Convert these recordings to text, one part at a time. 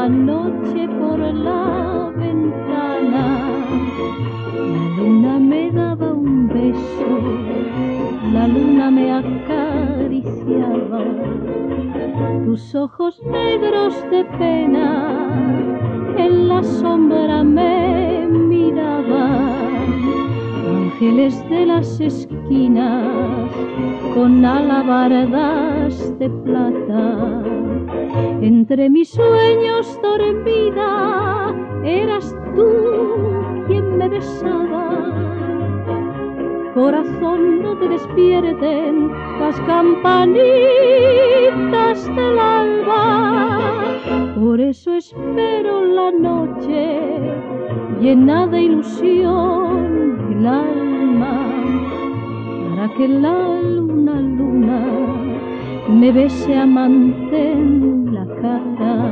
la noche por la ventana. La luna me daba un beso, la luna me acariciaba. Tus ojos negros de pena en la sombra me miraban. Ángeles de las esquinas con alabardas de plata. Entre mis sueños dormida eras tú quien me besaba. Corazón, no te despierten las campanitas del alba. Por eso espero la noche llena de ilusión el alma, para que la luna me bese amante en la cara.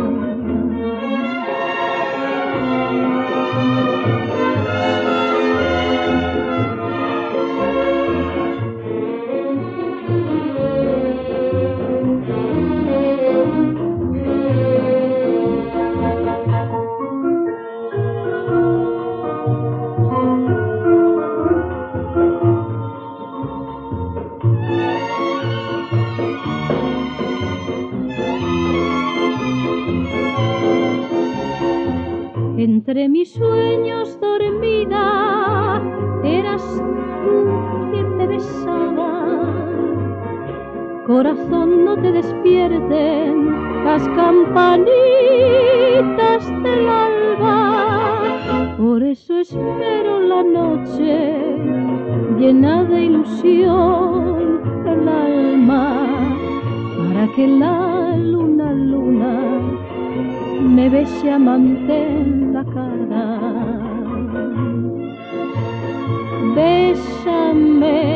Entre mis sueños dormida eras tú quien me besaba. Corazón, no te despierten las campanitas del alba. Por eso espero la noche llena de ilusión el alma, para que la luna me bese amante en la cara. Bésame